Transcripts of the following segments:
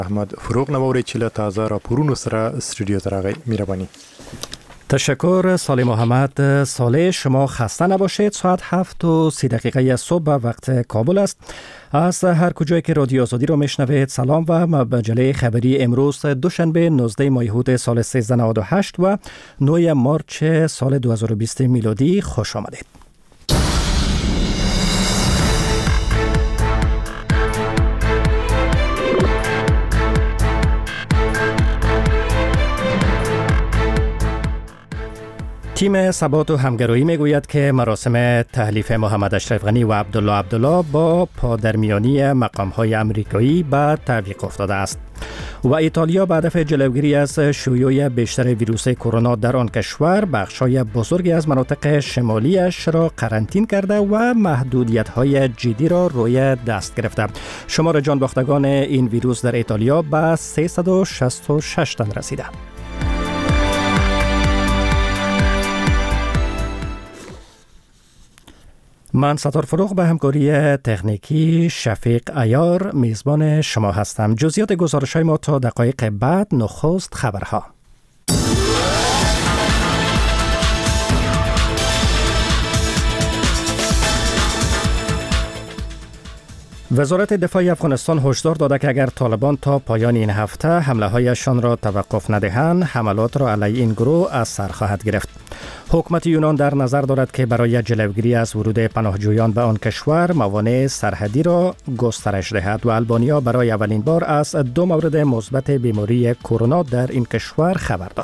احمد فروغ نواری چیله تازه را پرونو سره استودیو تراغی میربانی. تشکر سالی محمد. سالی شما خسته نباشید. ساعت 7:30 صبح وقت کابل است. از هر کجایی که رادیو آزادی رو میشنوید سلام و مجله خبری امروز دوشنبه 19 ماه هوت سال 1398 و 9 مارچ سال 2020 میلادی خوش آمدید. تیم ثبات و همگرایی میگوید که مراسم تحلیف محمد اشرف غنی و عبدالله با پادرمیانی مقام‌های آمریکایی به تعویق افتاده است. و ایتالیا به هدف جلوگیری از شیوع بیشتر ویروس کرونا در آن کشور بخش‌های بزرگی از مناطق شمالیش را قرنطینه کرده و محدودیت‌های جدی را روی دست گرفته. شمار جانباختگان این ویروس در ایتالیا به 366 تن رسیده. من ستار فروغ به همکاری تکنیکی شفیق عیار میزبان شما هستم. جزئیات گزارش‌های ما تا دقایق بعد. نخست خبرها. وزارت دفاع افغانستان هشدار داده که اگر طالبان تا پایان این هفته حمله‌هایشان را توقف ندهند، حملات را علیه این گروه از سر خواهد گرفت. حکومت یونان در نظر دارد که برای جلوگیری از ورود پناهجویان به آن کشور موانع سرحدی را گسترش دهد و آلبانیا برای اولین بار از 2 مورد مثبت بیماری کرونا در این کشور خبر داد.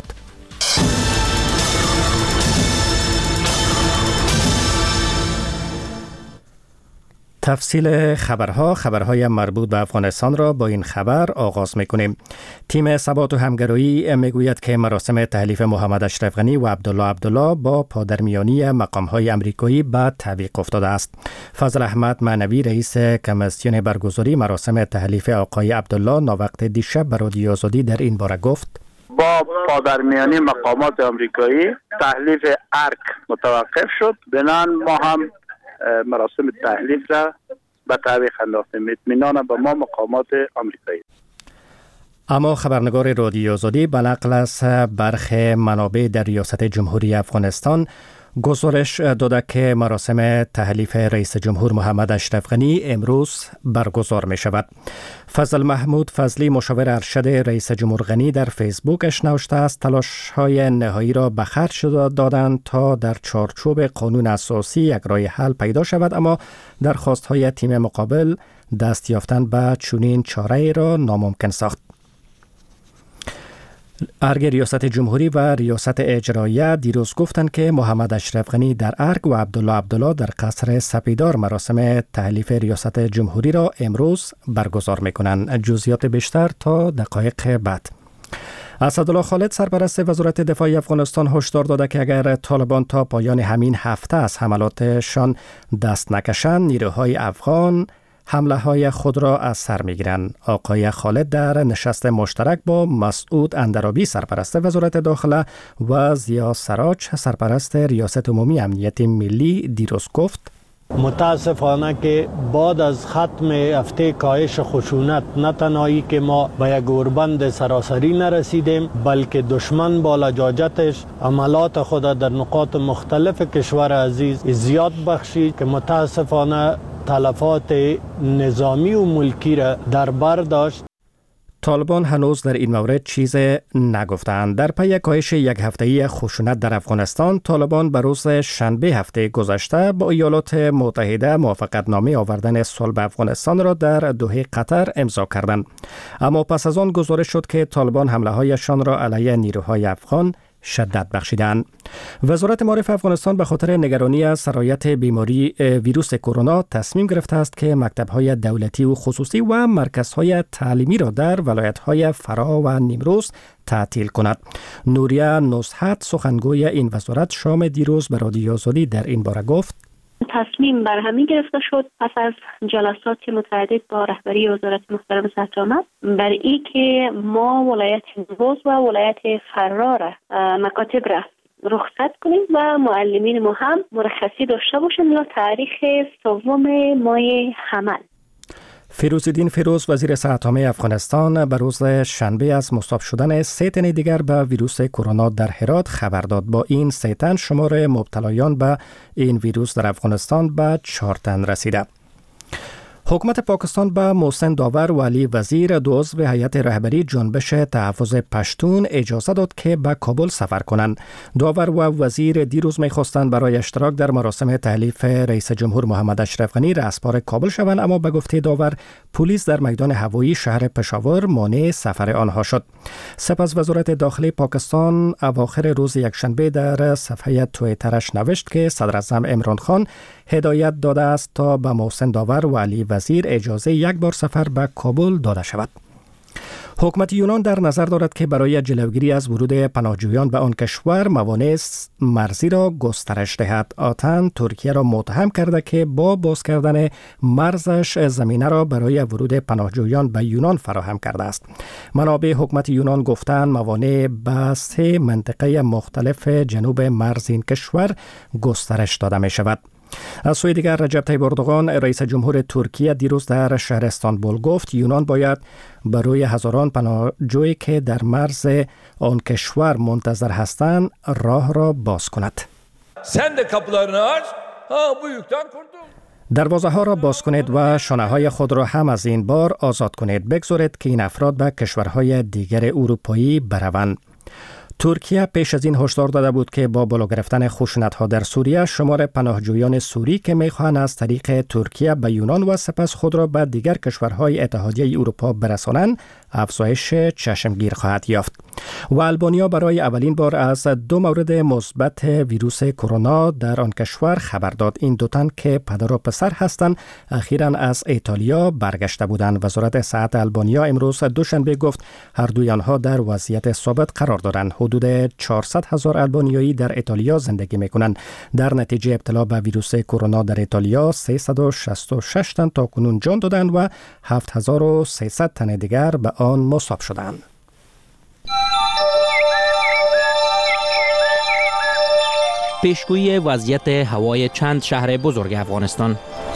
تفصیل خبرهای مربوط به افغانستان را با این خبر آغاز میکنیم. تیم ثبات و همگرایی میگوید که مراسم تحلیف محمد اشرف غنی و عبدالله با پادرمیانی مقام‌های آمریکایی به تعویق افتاده است. فضل احمد معنوی رئیس کمیسیون برگزاری مراسم تحلیف آقای عبدالله ناوقت دیشب به رادیو آزادی در این باره گفت: با پادرمیانی مقامات آمریکایی تحلیف ارک متوقف شد. بنان ما هم مراسم تحلیف را به تعویق انداختیم. اطمینان به ما مقامات آمریکایی. اما خبرنگار رادیو آزادی به نقل از برخی منابع در ریاست جمهوری افغانستان گزارش داده که مراسم تحلیف رئیس جمهور محمد اشرف غنی امروز برگزار می شود. فضل محمود فضلی مشاور ارشد رئیس جمهور غنی در فیسبوکش نوشته است تلاش های نهایی را به خرج دادند تا در چارچوب قانون اساسی یک راه حل پیدا شود، اما درخواست های تیم مقابل دست یافتن به چنین چاره را ناممکن ساخت. ارگ ریاست جمهوری و ریاست اجراییه دیروز گفتند که محمد اشرف غنی در ارگ و عبدالله در قصر سپیدار مراسم تحلیف ریاست جمهوری را امروز برگزار میکنند. جزئیات بیشتر تا دقایق بعد. اسدالله خالد سرپرست وزارت دفاع افغانستان هشدار داده که اگر طالبان تا پایان همین هفته از حملاتشان دست نکشند، نیروهای افغان حمله های خود را از سر می گیرند. آقای خالد در نشست مشترک با مسعود اندرابی سرپرست وزارت داخله و ضیا سراج سرپرست ریاست عمومی امنیت ملی دیروز گفت: متاسفانه که بعد از ختم هفته کاهش خشونت نه تنهایی که ما به یک اوربند سراسری نرسیدیم، بلکه دشمن با لجاجتش عملات خود در نقاط مختلف کشور عزیز زیاد بخشید که متاسفانه تلفات نظامی و ملکی را در بر داشت. طالبان هنوز در این مورد چیز نگفتند. در پی کاهش یک هفته‌ای خشونت در افغانستان، طالبان به روز شنبه هفته گذشته با ایالات متحده موافقتنامه آوردن صلح به افغانستان را در دوحه قطر امضا کردند. اما پس از آن گزارش شد که طالبان حمله‌هایشان را علیه نیروهای افغان شدت بخشیدند. وزارت معارف افغانستان به خاطر نگرانی از سرایت بیماری ویروس کرونا تصمیم گرفته است که مکتب‌های دولتی و خصوصی و مرکزهای تعلیمی را در ولایت‌های فرا و نیمروز تعطیل کند. نوریه نصحت سخنگوی این وزارت شام دیروز به رادیو آزادی در این باره گفت: تصمیم بر همین گرفته شد پس از جلسات متعدد با رهبری وزارت محترم صدرآمد بر این که ما ولایت نیمروز و ولایت فرا را مکاتب را رخصت کنیم و معلمین ما هم مرخصی داشته باشند تا تاریخ 3 ماه حمل. فیروزالدین فیروز وزیر صحت عامه افغانستان به روز شنبه از مصاب شدن 3 تن دیگر به ویروس کرونا در هرات خبر داد. با این 3 تن شمار مبتلایان به این ویروس در افغانستان به 4 تن رسیده. حکومت پاکستان به محسن داور و علی وزیر، 2 عضو هیئت رهبری جنبش تحفظ پشتون، اجازه داد که به کابل سفر کنند. داور و وزیر دیروز می‌خواستند برای اشتراک در مراسم تحلیف رئیس جمهور محمد اشرف غنی رسپار کابل شوند، اما به گفته داور پلیس در میدان هوایی شهر پشاور مانع سفر آنها شد. سپس وزارت داخلی پاکستان اواخر روز یکشنبه در صفحه توییترش نوشت که صدراعظم عمران خان هدایت داده است تا به محسن داور و علی وزیر اجازه یک بار سفر به کابل داده شود. حکومت یونان در نظر دارد که برای جلوگیری از ورود پناهجویان به آن کشور موانع مرزی را گسترش دهد. آتن ترکیه را متهم کرده که با باز کردن مرزش زمینه را برای ورود پناهجویان به یونان فراهم کرده است. منابع حکومت یونان گفتند موانع به 3 منطقه مختلف جنوب مرز این کشور گسترش داده می شود. از سوی دیگر رجب طیب اردوغان رئیس جمهور ترکیه دیروز در شهر استانبول گفت یونان باید برای هزاران پناهجویی که در مرز آن کشور منتظر هستند راه را باز کند. دروازه ها را باز کنید و شانه های خود را هم از این بار آزاد کنید. بگذارید که این افراد به کشورهای دیگر اروپایی بروند. ترکیه پیش از این هشدار داده بود که با بالا گرفتن خشونت‌ها در سوریه شمار پناهجویان سوری که می‌خواهند از طریق ترکیه به یونان و سپس خود را به دیگر کشورهای اتحادیه اروپا برسانند افزایش چشمگیر خواهد یافت. و آلبانیا برای اولین بار از 2 مورد مثبت ویروس کرونا در آن کشور خبر داد. این 2 تن که پدر و پسر هستند اخیراً از ایتالیا برگشته بودند. وزارت صحت آلبانیا امروز دوشنبه گفت هر دوی آنها در وضعیت ثابت قرار دارند. حدود 400,000 آلبانیایی در ایتالیا زندگی می‌کنند. در نتیجه ابتلا به ویروس کرونا در ایتالیا 366 تن تاکنون جان دادند و 7300 تن دیگر به آن مصاب شدند. پیشگویی وضعیت هوای چند شهر بزرگ افغانستان.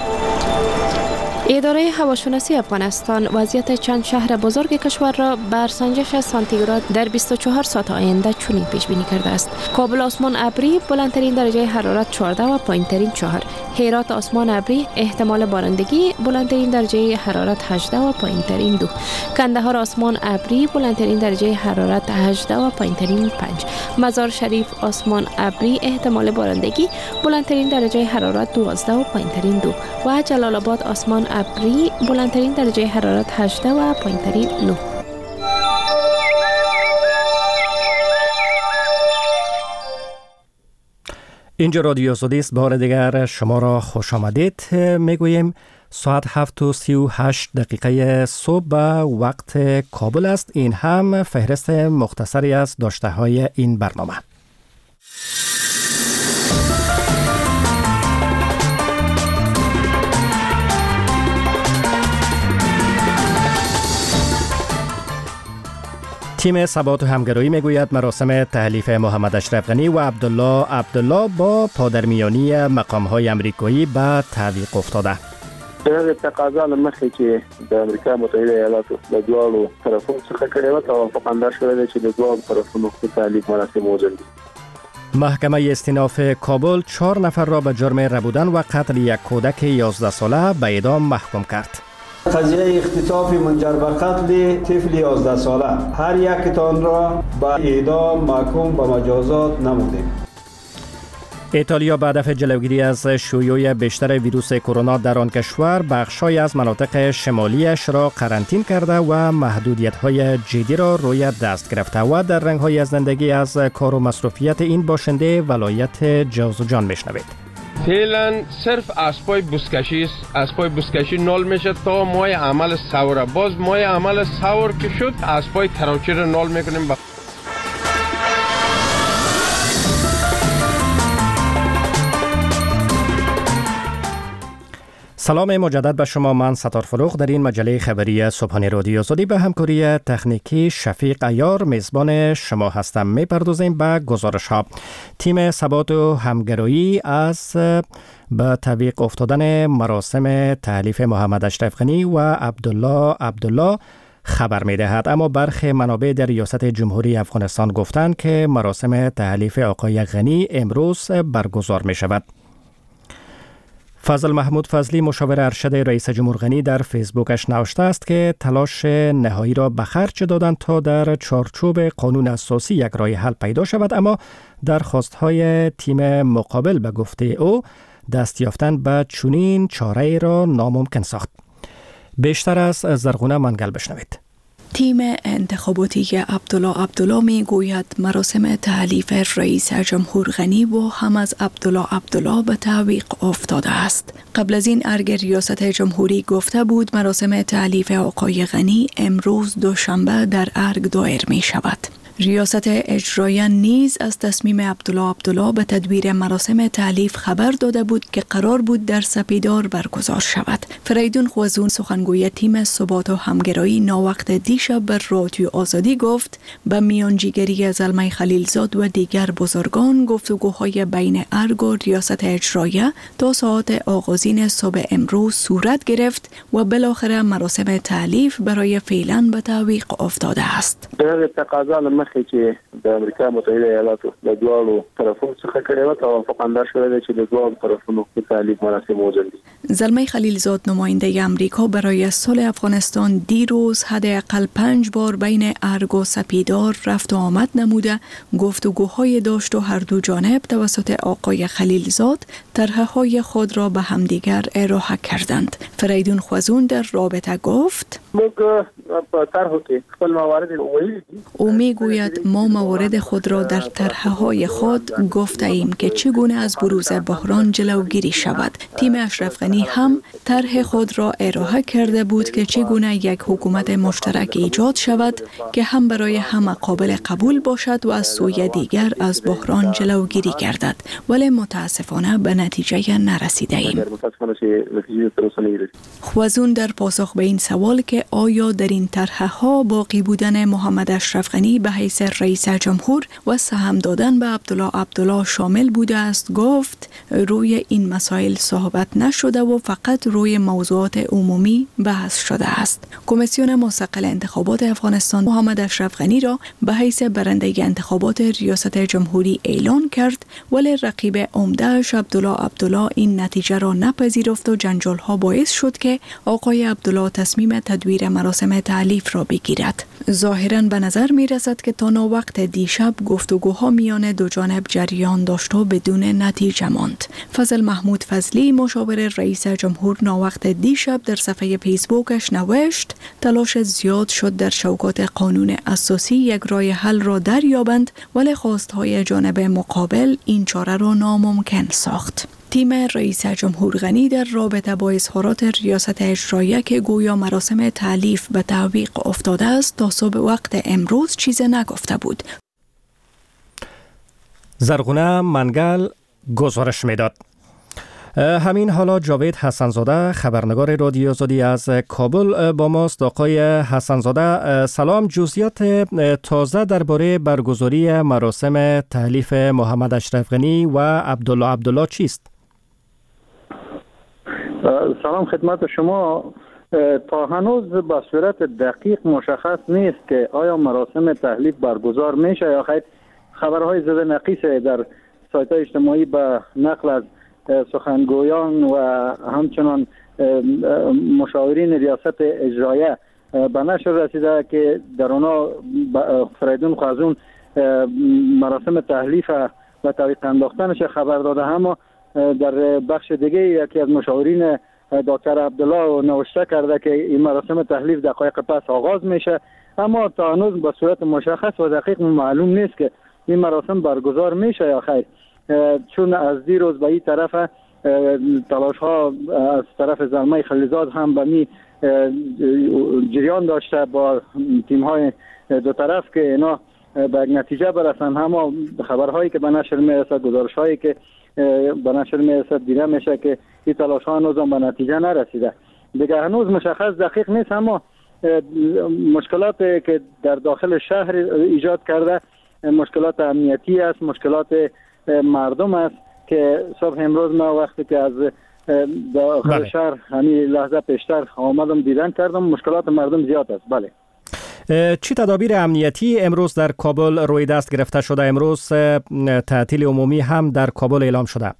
اداره هواشناسی افغانستان وضعیت چند شهر بزرگ کشور را بر سنجش سانتیگراد در 24 ساعت آینده چنین پیش بینی کرده است. کابل آسمان ابری، بلندترین درجه حرارت 14 و پایینترین 4. هرات آسمان ابری، احتمال بارندگی، بلندترین درجه حرارت 18 و پایینترین 2. کندهار آسمان ابری، بلندترین درجه حرارت 18 و پایینترین 5. مزار شریف آسمان ابری، احتمال بارندگی، بلندترین درجه حرارت 12 و پایینترین 2. و جلال آباد آسمان ابری، بلندترین درجه حرارت 18 و پایینترین 9. اینجا رادیو آزادی است. بار دیگر شما را خوش آمدید میگوییم. ساعت 7:38 صبح به وقت کابل است. این هم فهرست مختصری از داشته های این برنامه. تیم ثبات و همگرایی میگوید مراسم تحلیف محمد اشرف غنی و عبدالله با پادرمیانی مقام‌های امریکایی به تعویق افتاده. دغه تقاضا لمخې چې د امریکا متحده ایالاتو د دوه طرفونو څخه کړې و توافق انداز شوی دی چې د دوه طرفونو تحلیف مراسم وځنډي. محکمه استیناف کابل 4 نفر را به جرم ربودن و قتل یک کودک 11 ساله به اعدام محکوم کرد. قضیه اختطاف منجر به قتل طفل 11 ساله هر یکتان را به اعدام محکوم به مجازات نمودیم. ایتالیا به هدف جلوگیری از شیوع بیشتر ویروس کرونا در آن کشور بخش‌های از مناطق شمالیش را قرنطینه کرده و محدودیت‌های جدی را روی دست گرفته و در رنگ‌های از زندگی از کار و مصروفیت این باشنده ولایت جوزجان میشنوید. فعلا صرف اسبای بوسکشی است. اسبای بوسکشی نال میشه تا ماه عمل سوره. باز ماه عمل سور که شد اسبای تراوچی رو نال میکنیم. سلام مجدد به شما. من ستار فروغ در این مجله خبری صبحانه رادیو آزادی به همکاری تکنیکی شفیق عیار میزبان شما هستم. میپردازیم به گزارش ها. تیم ثبات و همگرایی از به تعویق افتادن مراسم تحلیف محمد اشرف غنی و عبدالله خبر می‌دهد، اما برخی منابع در ریاست جمهوری افغانستان گفتند که مراسم تحلیف آقای غنی امروز برگزار می‌شود. فضل محمود فضلی مشاور ارشد رئیس جمهور غنی در فیسبوکش نوشته است که تلاش نهایی را به خرج دادند تا در چارچوب قانون اساسی یک راه حل پیدا شود، اما درخواست‌های تیم مقابل به گفته او دست یافتن به چنین چاره‌ای را ناممکن ساخت. بیشتر از زرغونه منگل بشنوید. تیم انتخاباتی عبدالله می گوید مراسم تحلیف رئیس جمهور غنی و هم از عبدالله به تعویق افتاده است. قبل از این ارگ ریاست جمهوری گفته بود مراسم تحلیف آقای غنی امروز دوشنبه در ارگ دایر می شود. ریاست اجرایی نیز از تصمیم عبدالله به تدبیر مراسم تحلیف خبر داده بود که قرار بود در سپیدار برگزار شود. فریدون خوازون سخنگوی تیم ثبات و همگرایی ناوقت دیشب به رادیو آزادی گفت به میانجیگری زلمه خلیلزاد و دیگر بزرگان گفتگوهای بین ارگ و ریاست اجرایی تا ساعت آغازین صبح امروز صورت گرفت و بالاخره مراسم تحلیف برای فعلا به تعویق افتاده است. چې د امریکا متحده ایالاتو د دوه طرفونو څخه کړي و توافق اندر شوی چې د دوه طرفونو په تعلیق مراسم موجود دي. زلمه خلیلزاد نماینده امریکا برای صلح افغانستان دیروز حداقل 5 بار بین ارگ و سپیدار رفت و آمد نموده گفتگوهای داشت و هر دو جانب توسط آقای خلیلزاد طرحهای خود را به همدیگر ارائه کردند. فریدون خوازون در رابطه گفت او میگوید ما موارد خود را در طرحهای خود گفته ایم که چگونه از بروز بحران جلوگیری شود. تیم اشرف غنی هم طرح خود را ارائه کرده بود که چگونه یک حکومت مشترک ایجاد شود که هم برای همه قابل قبول باشد و از سوی دیگر از بحران جلوگیری گردد، ولی متاسفانه به نتیجه نرسیده ایم. خوازون در پاسخ به این سوال که آیا در این طرح‌ها باقی بودن محمد اشرف غنی به حیث رئیس جمهور و سهم دادن به عبدالله شامل بوده است گفت روی این مسائل صحبت نشده و فقط روی موضوعات عمومی بحث شده است. کمیسیون مستقل انتخابات افغانستان محمد اشرف غنی را به حیث برنده انتخابات ریاست جمهوری اعلان کرد، ولی رقیب عمده‌اش عبدالله این نتیجه را نپذیرفت و جنجال‌ها باعث شد که آقای عبدالله تصمیم تدویر مراسم تحلیف را بگیرد. ظاهراً به نظر می رسد که تا وقت دیشب گفتگوها میان دو جانب جریان داشت و بدون نتیجه ماند. فضل محمود فضلی مشاور رئیس جمهور ناوقت دیشب در صفحه فیسبوکش نوشت تلاش زیاد شد در شوکات قانون اساسی یک راه حل را دریابند، ولی خواستهای جانب مقابل این چاره را ناممکن ساخت. تیم رئیس جمهور غنی در رابطه با اظهارات ریاست اجرایی که گویا مراسم تحلیف به تعویق افتاده است تا صبح وقت امروز چیز نگفته بود. زرغونه منگل گزارش میداد. همین حالا جاوید حسنزاده خبرنگار رادیو آزادی از کابل با ماست. آقای حسنزاده سلام، جزئیات تازه درباره برگزاری مراسم تحلیف محمد اشرف غنی و عبدالله چیست؟ سلام خدمت شما. تا هنوز به صورت دقیق مشخص نیست که آیا مراسم تحلیف برگزار میشه یا خیر. خبرهای زده نقیص در سایت اجتماعی به نقل از سخنگویان و همچنان مشاورین ریاست اجرایه به نشر رسیده که در آنها فریدون خوازون مراسم تحلیف و تعویق انداختنش خبر داده، اما در بخش دیگه یکی از مشاورین دکتر عبدالله نوشته کرده که این مراسم تحلیف دقایق پس آغاز میشه، اما تا هنوز به صورت مشخص و دقیق معلوم نیست که این مراسم برگزار میشه یا خیر، چون از دیروز به این طرف تلاش ها از طرف زلمه خلیلزاد هم به می جریان داشته با تیم های دو طرف که اینا به نتیجه برسن، اما خبرهایی که به نشر میرسه، گزارش هایی که به نشر میرسد دیده میشه که این تلاش ها هنوز به نتیجه نرسیده. دیگه هنوز مشخص دقیق نیست، اما مشکلات که در داخل شهر ایجاد کرده مشکلات امنیتی است، مشکلات مردم است که صبح امروز ما وقتی که از داخل شهر همین لحظه پیشتر آمدم دیدن کردم، مشکلات مردم زیاد است. بله. چی تدابیر امنیتی امروز در کابل روی دست گرفته شده؟ امروز تعطیل عمومی هم در کابل اعلام شده.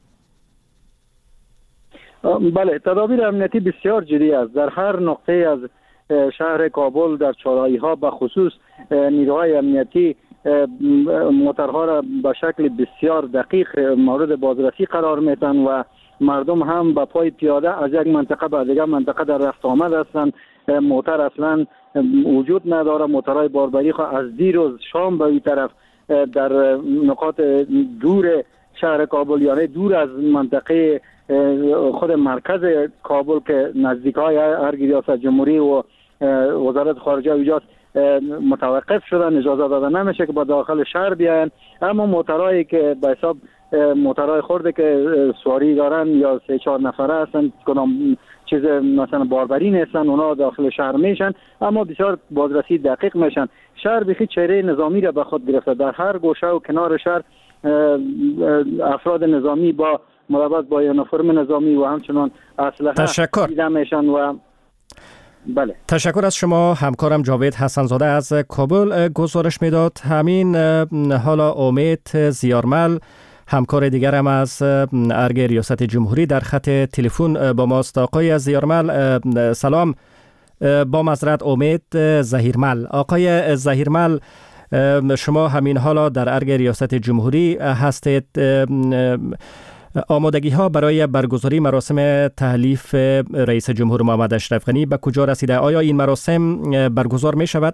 بله، تدابیر امنیتی بسیار جدی است. در هر نقطه از شهر کابل در چهارراهی ها به خصوص نیروهای امنیتی موترها را به شکل بسیار دقیق مورد بازرسی قرار میتن و مردم هم به پای پیاده از یک منطقه به دیگر منطقه در رفت آمد هستند. موتر اصلا وجود نداره. موترهای باربری از دیروز شام به این طرف در نقاط دور شهر کابل، یعنی دور از منطقه خود مرکز کابل که نزدیکای هر ریاست جمهوری و وزارت خارجه اونجاست، متوقف شدن، اجازه داده نمیشه که با داخل شهر بیاین. اما موترهایی که به حساب موترهای خورده که سواری دارن یا 3-4 نفره هستن، کدام چیز مثلا باربری نیستن، اونا داخل شهر میشن، اما بسیار بازرسی دقیق میشن. شهر بخی چهره نظامی را به خود گرفته. در هر گوشه و کنار شهر افراد نظامی با مربوط با یونیفرم نظامی و همچنان اسلحه دیده میشن. و بله، تشکر از شما. همکارم جاوید حسنزاده از کابل گزارش میداد. همین حالا امید زیارمل همکار دیگرم از ارگ ریاست جمهوری در خط تلفن با ماست. آقای زیارمل سلام. با معذرت امید زهیرمل. آقای زهیرمل، شما همین حالا در ارگ ریاست جمهوری هستید. آمادگی ها برای برگزاری مراسم تحلیف رئیس جمهور محمد اشرف غنی به کجا رسیده؟ آیا این مراسم برگزار می شود؟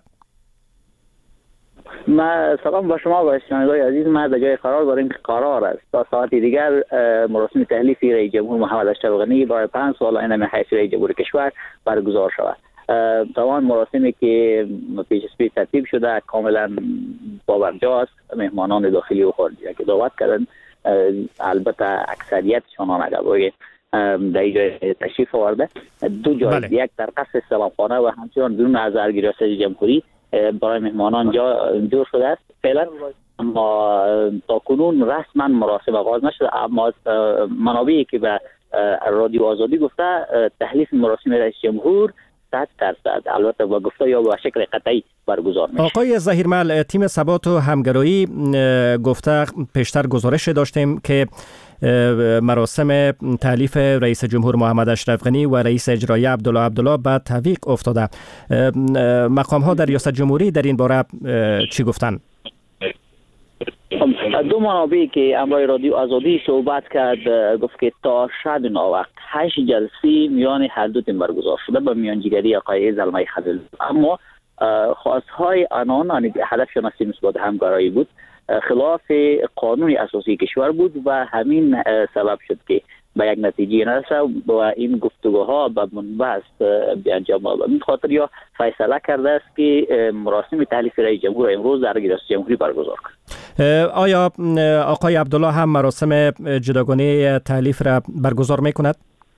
سلام با شما و شنوندگان عزیز. ما به جای قرار داریم که قرار است تا ساعت دیگر مراسم تحلیف رئیس جمهور محمد اشرف غنی برای 5 سال آینده من حیث رئیس جمهور کشور برگزار شود. تمام مراسمی که پیش از ترتیب شده کاملا باورجا است. مهمانان داخلی و خارجی که دعوت کردن، البته اکثریتشان آمده در اینجا تشریف آورده. 2 جای، یک در قصر سلامخانه و همچنان بیرون از ارگ ریاست جمهوری برای مهمانان جور شده است فعلا. اما تا کنون رسما مراسم آغاز نشده، اما منابعی که به رادیو آزادی گفته تحلیف مراسم رئیس جمهور 100% البته با گفته یا با شکل قطعی برگزار میشه. آقای زهیرمل، تیم ثبات و همگرایی گفته پیشتر گزارش داشتیم که مراسم تحلیف رئیس جمهور محمد اشرف غنی و رئیس اجرایی عبدالله به تعویق افتاده. مقام ها در ریاست جمهوری در این باره چی گفتن؟ 2 منابعی که امروز رادیو آزادی صحبت کرد گفت که تا شب ناوقت 8 جلسه میان هر دو تیم برگزار شده به میانجیگری آقای زلمه خلیل، اما خواستهای آنان هدفشان از مثبت همکاری بود، خلاف قانون اساسی کشور بود و همین سبب شد که به یک نتیجه نرسه و این گفتگوها به منبعث انجام آمد. این خاطر یا فیصله کرده است که مراسم تحلیف رئیس جمهور امروز در ریاست جمهوری برگزار کنند. آیا آقای عبدالله هم مراسم جداگانه تحلیف را برگزار میکند؟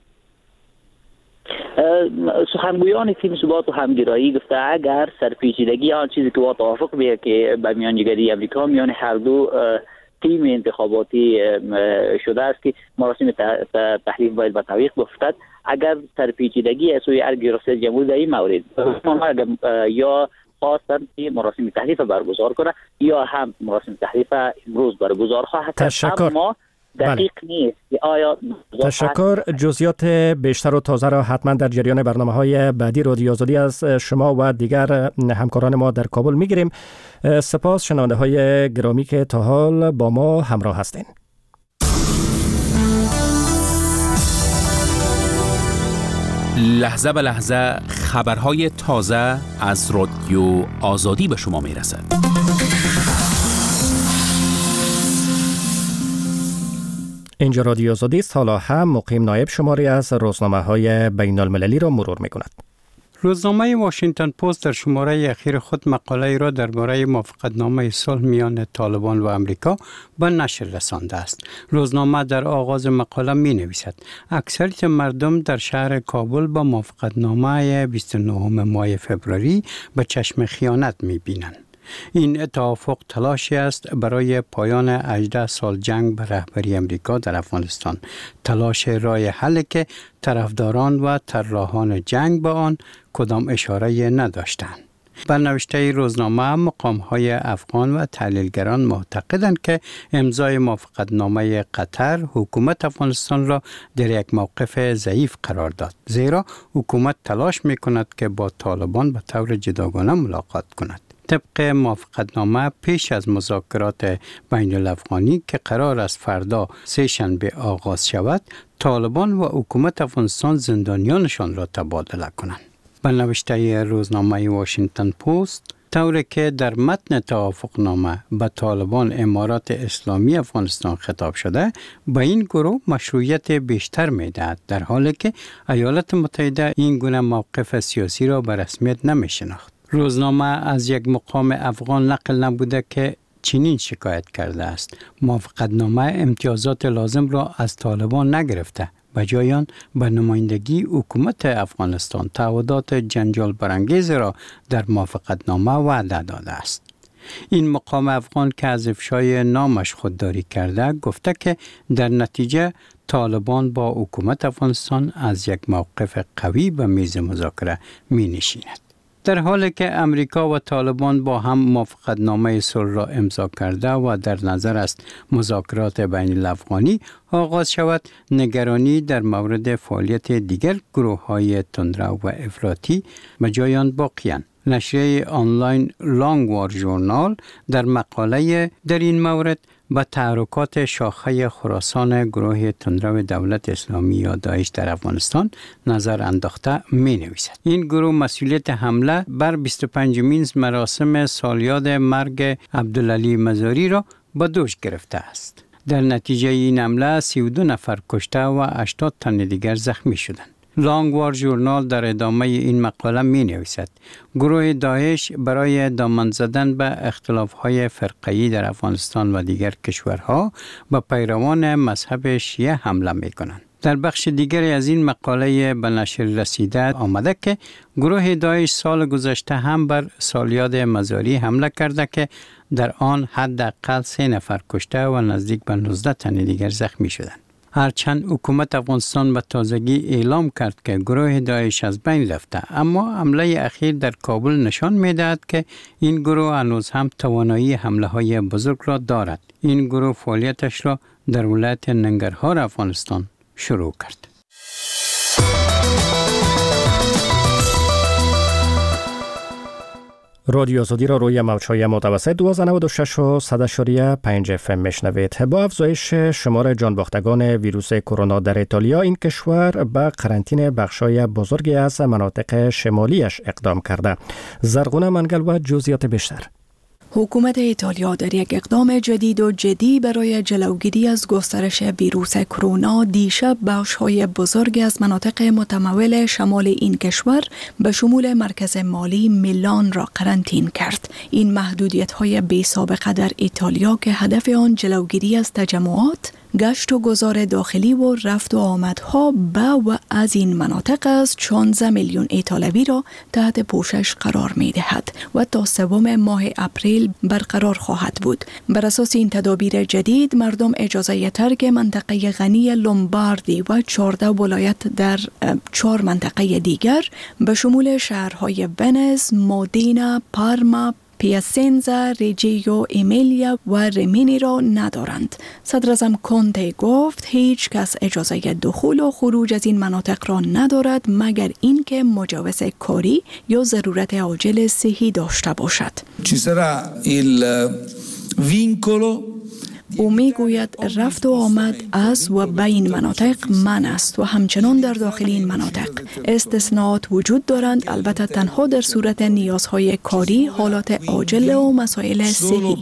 سخنگویان تیم ثبات و همگرایی گفته اگر سرپیچیدگی آن چیزی که با توافق بیه که به میانجیگری امریکا میان هر دو تیم انتخاباتی شده است که مراسم تحلیف باید به تعویق بیفتد، اگر سرپیچیدگی از سوی ارگ ریاست جمهوری در این مورد یا خواستند که مراسم تحلیف برگزار کنه یا هم مراسم تحلیف امروز برگزار خواهد. تشکر. دقیق نیست که آیا تشکر. جزئیات بیشتر و تازه را حتما در جریان برنامه‌های بعدی رادیو آزادی از شما و دیگر همکاران ما در کابل میگیریم. سپاس شنونده‌های گرامی که تا حال با ما همراه هستین. لحظه به لحظه خبرهای تازه از رادیو آزادی به شما میرسد. اینجا رادیو آزادی است. حالا هم مقیم نایب شماری از روزنامه‌های بین المللی را مرور می‌کند. روزنامه واشنگتن پست در شماره اخیر خود مقاله را درباره موافقتنامه صلح میان طالبان و امریکا به نشر رسانده است. روزنامه در آغاز مقاله می نویسد اکثریت مردم در شهر کابل با موافقتنامه 29 ماه فوریه به چشم خیانت می بینند. این توافق تلاشی است برای پایان 18 سال جنگ به رهبری امریکا در افغانستان. تلاش راه حل که طرفداران و طراحان جنگ به آن کدام اشاره نداشتند. بر نوشته روزنامه مقام‌های افغان و تحلیلگران معتقدند که امضای موافقتنامه قطر حکومت افغانستان را در یک موقف ضعیف قرار داد، زیرا حکومت تلاش می‌کند که با طالبان به طور جداگانه ملاقات کند. طبق موافقتنامه پیش از مذاکرات بین الافغانی که قرار است فردا سه‌شنبه آغاز شود، طالبان و حکومت افغانستان زندانیانشان را تبادله کنند. به نوشته روزنامه واشنگتن پست، طوری که در متن توافقنامه به طالبان امارات اسلامی افغانستان خطاب شده، به این گروه مشروعیت بیشتر می‌دهد، در حالی که ایالات متحده این گونه موقف سیاسی را به رسمیت نمی‌شناخت. روزنامه از یک مقام افغان نقل نبوده که چنین شکایت کرده است: موافقتنامه امتیازات لازم را از طالبان نگرفته، بجای آن به نمایندگی حکومت افغانستان تعهدات جنجال برانگیز را در موافقتنامه وعده داده است. این مقام افغان که از افشای نامش خودداری کرده، گفته که در نتیجه طالبان با حکومت افغانستان از یک موقف قوی به میز مذاکره می نشیند. در حالی که امریکا و طالبان با هم موافقتنامه صلح را امضا کرده و در نظر است مذاکرات بین الافغانی آغاز شود، نگرانی در مورد فعالیت دیگر گروه‌های تندرو و افراطی به جای آن باقی‌اند. نشریه آنلاین لانگ وار ژورنال در مقاله در این مورد به تحرکات شاخه خراسان گروه تندرو دولت اسلامی یا داعش در افغانستان نظر انداخته می نویسد. این گروه مسئولیت حمله بر 25مین مراسم سالیاد مرگ عبدالعلی مزاری را به دوش گرفته است. در نتیجه این حمله 32 نفر کشته و 80 تن دیگر زخمی شدند. لانگ وار ژورنال در ادامه این مقاله می نویسد گروه داعش برای دامن زدن به اختلاف‌های فرقه‌ای در افغانستان و دیگر کشورها به پیروان مذهب شیعه حمله می کنند. در بخش دیگری از این مقاله به نشر رسیده آمده که گروه داعش سال گذشته هم بر سالیاد مزاری حمله کرده که در آن حداقل 3 نفر کشته و نزدیک به 19 تن دیگر زخمی شدند. هرچند حکومت افغانستان به تازگی اعلام کرد که گروه داعش از بین رفته، اما حمله اخیر در کابل نشان می‌دهد که این گروه هنوز هم توانایی حمله‌های بزرگ را دارد. این گروه فعالیتش را در ولایت ننگرهار افغانستان شروع کرد. رادیو آزادی را روی موج‌های متوسط 1296 و 100.5 FM میشنوید. با افزایش شمار جانباختگان ویروس کرونا در ایتالیا، این کشور به قرنطینه بخشای بزرگی از مناطق شمالیش اقدام کرده. زرغونه منگل و جزئیات بیشتر. حکومت ایتالیا در یک اقدام جدید و جدی برای جلوگیری از گسترش ویروس کرونا دیشب بخش‌های بزرگی از مناطق متمول شمال این کشور به شمول مرکز مالی میلان را قرنطین کرد. این محدودیت‌های بی سابقه در ایتالیا که هدف آن جلوگیری از تجمعات، گشت و گذار داخلی و رفت و آمدها به و از این مناطق از 16 میلیون ایتالوی را تحت پوشش قرار می دهد و تا 3 ماه اپریل برقرار خواهد بود. بر اساس این تدابیر جدید، مردم اجازه ترک منطقه غنی لومباردی و 14 ولایت در 4 منطقه دیگر به شمول شهرهای ونز، مودینا، پارما، پیاسنزا، ریجیو ایمیلیا و ریمینی را ندارند. صدر اعظم کنته گفت هیچ کس اجازه دخول و خروج از این مناطق را ندارد مگر اینکه مجوز کاری یا ضرورت عاجل صحی داشته باشد. Ci sarà il vincolo او میگوید رفت و آمد از و بین مناطق منع است و همچنان در داخل این مناطق استثناءات وجود دارند، البته تنها در صورت نیازهای کاری، حالات عاجل و مسائل صحی.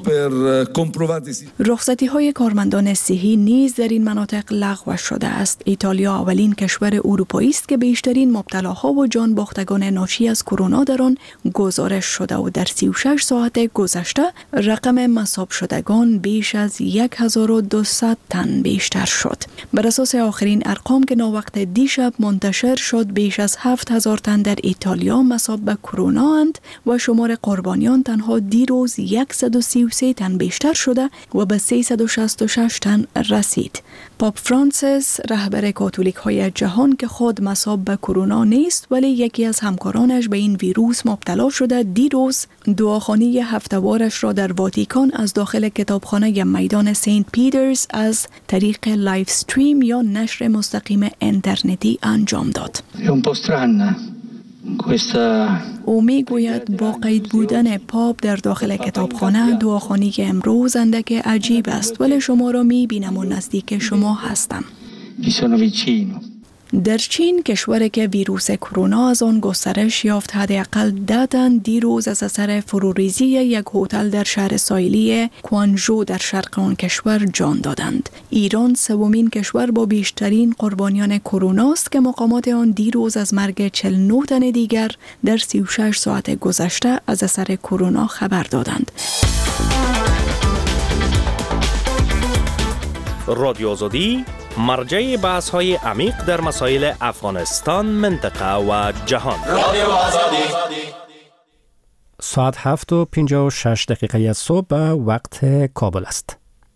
رخصتی های کارمندان صحی نیز در این مناطق لغو شده است. ایتالیا اولین کشور اروپایی است که بیشترین مبتلاها و جان باختگان ناشی از کرونا در آن گزارش شده و در 36 ساعت گذشته رقم مصاب شدگان بیش از 1200 تن بیشتر شد. بر اساس آخرین ارقام که ناوقت دیشب منتشر شد، بیش از 7000 تن در ایتالیا مصاب به کرونا اند و شمار قربانیان تنها دیروز 133 تن بیشتر شده و به 366 تن رسید. پاپ فرانسیس رهبر کاتولیک های جهان که خود مصاب به کرونا نیست ولی یکی از همکارانش به این ویروس مبتلا شده، دیروز دعاخوانی هفته‌وارش را در واتیکان از داخل کتابخانه میدان سنت پیترز از طریق لایف استریم یا نشر مستقیم اینترنتی انجام داد. او میگوید با قید بودن پاپ در داخل کتابخانه دعاخوانی امروز اندک عجیب است، ولی شما را میبینم و نزدیک شما هستم. در چین، کشوری که ویروس کرونا از آن گسترش یافت، حداقل 10 تن دیروز از اثر فروریزی یک هتل در شهر ساحلی کوانژو در شرق آن کشور جان دادند. ایران سومین کشور با بیشترین قربانیان کرونا است که مقامات آن دیروز از مرگ 49 تن دیگر در 36 ساعت گذشته از اثر کرونا خبر دادند. رادیو آزادی مرجع بحث های عمیق در مسائل افغانستان، منطقه و جهان. ساعت 7:56 از صبح وقت کابل است.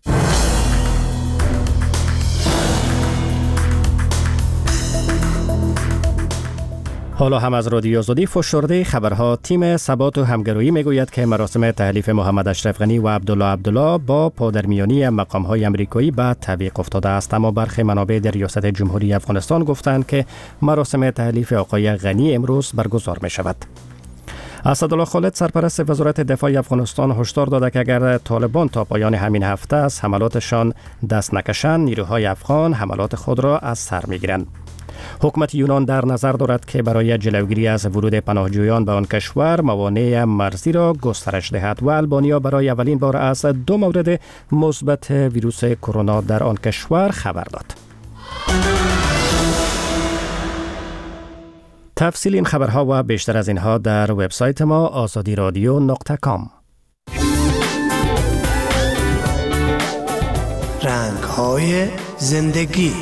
حالا هم از رادیو آزادی فشرده خبرها. تیم ثبات و همگرایی میگوید که مراسم تحلیف محمد اشرف غنی و عبدالله با پادرمیانی مقام‌های آمریکایی به تعویق افتاده است، اما برخی منابع در ریاست جمهوری افغانستان گفتند که مراسم تحلیف آقای غنی امروز برگزار می شود. اسدالله خالد سرپرست وزارت دفاع افغانستان هشدار داده که اگر طالبان تا پایان همین هفته از حملاتشان دست نکشند، نیروهای افغان حملات خود را از سر میگیرند. حکومت یونان در نظر دارد که برای جلوگیری از ورود پناهجویان به آن کشور موانع مرزی را گسترش دهد و البانیا برای اولین بار از 2 مورد مثبت ویروس کرونا در آن کشور خبر داد. تفصیل این خبرها و بیشتر از اینها در وبسایت ما azadiradio.com. رنگ‌های زندگی.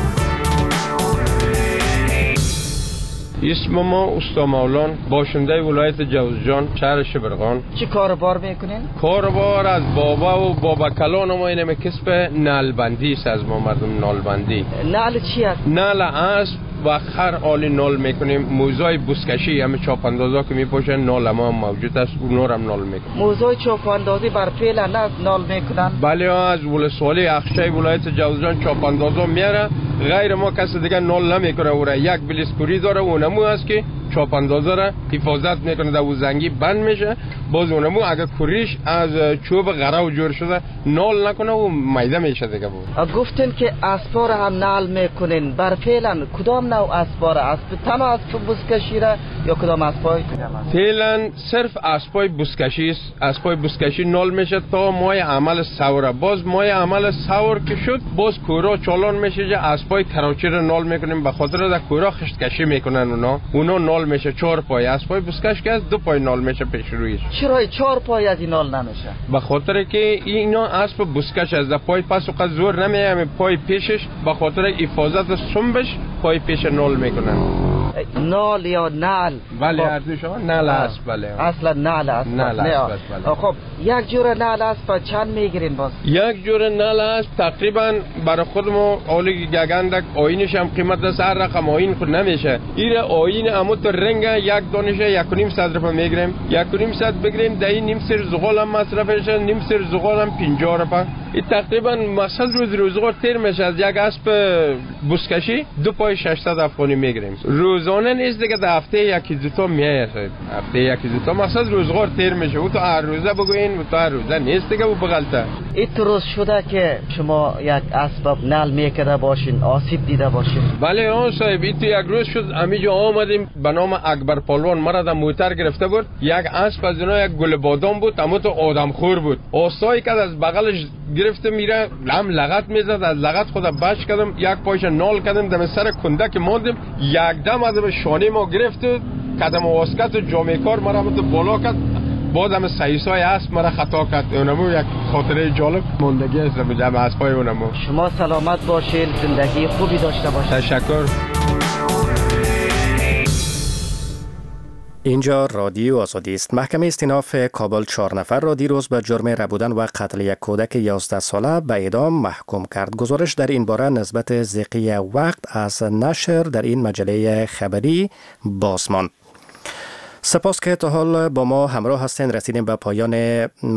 اسم ما استا مولان، باشنده ولایت جوزجان، شهر شبرغان. چی کاروبار میکنین؟ کاروبار از بابا و بابا کلان ما اینه کسب نالبندی است. از ما مردم نالبندی. نال چی است؟ نال اسب و خر آلی نال میکنیم. موزای بوسکشی همه چاپاندازا که میپوشن نال ما موجود است، اون هم نال میکنیم. موزای چاپاندازی بر فعل نال میکنن؟ بله، از ولسوالی اخشای ولایت جوزجان چاپاندازا میاره، غیر ما کسی دیگه نال نمیکنه. او را یک بلیسپوری داره، اونمو است که چاپاندازا را حفاظت میکنه، در زنگی بند میشه. باز اونمو اگر کوریش از چوب غراو جور شده نال نکنه و میده میشه دیگه. بود گفتن که اسبار هم نال میکنین، بر فعلا کدام نوع اسبار است؟ تنها اسب بوسکشی را یا کدام اسبای؟ فعلا صرف اسبای بوسکشی است. اسبای بوسکشی نال میشه تا ماه عمل سوره. باز ماه عمل سور که شد باز کورا چالان میشه، اسبای کراچی را نال میکنیم، به خاطر در کورا خشت کشی میکنن. اونا نال میشه 4 پای. اسبای بوسکش که از 2 پای نال میشه پیش رویش. چرا 4 پای از این نال نمیشه؟ به خاطر که اینا اسب بوسکش از پای پس و قد زور نمیه، پای پیشش به خاطر حفاظت سنبش پای پیش نال میکنن. نال یا نال؟ بله، ارزش ها نال است. بله، اصلا نال است. نال است. بله. خب یک جور نال است چند میگیرین باز؟ یک جور نال است تقریبا برای خود ما اولی گگندک آینش هم قیمت است. هر رقم آین خود نمیشه. این آین اموت رنگ یک دانشه 1.5 روپیه میگیریم. 1.5 بگیریم در این نیم سر زغال هم مصرفش، نیم سر زغال هم 50 روپیه. این تقریبا مقصد روزگار تیر میشه. از یک اسب بوسکشی 2 پای 600 افغانی میگیریم. روزانه نیست دیگه، در هفته یکی دو تا میاد. هفته یکی دو تا مقصد روزگار تیر میشه. او تو هر روزه بگوین و تو هر روزه نیست دیگه. او بغلطه این روز شده که شما یک اسباب نعل میکرده باشین، آسیب دیده باشین؟ بله آن صاحب، این یک روز شد امیجا آمدیم به نام اکبر پالوان مرا در موتر گرفته بود. یک اسب از اینا یک گل بادام بود، اما تو آدم خور بود. آسایی که از بغلش گرفته میره هم لغت میزد، از لغت خودم بچ کردم، یک پایش نال کردم، دم سر کندک ماندیم، یک دم از شانه ما گرفت، قدم واسکت و جامعه کار مرا تو بالا کرد، بازم سایسای اسب مرا خطا کرد. اونمو یک خاطره جالب موندگی است به جمع اسبای اونمو. شما سلامت باشین، زندگی خوبی داشته باشین. تشکر. اینجا رادیو آزادی است. محکمه استیناف کابل 4 نفر را دیروز به جرم ربودن و قتل یک کودک 11 ساله به اعدام محکوم کرد. گزارش در این باره نسبت ذیقی وقت از نشر در این مجله خبری بازمان. سپاس که تا حال با ما همراه هستین. رسیدیم به پایان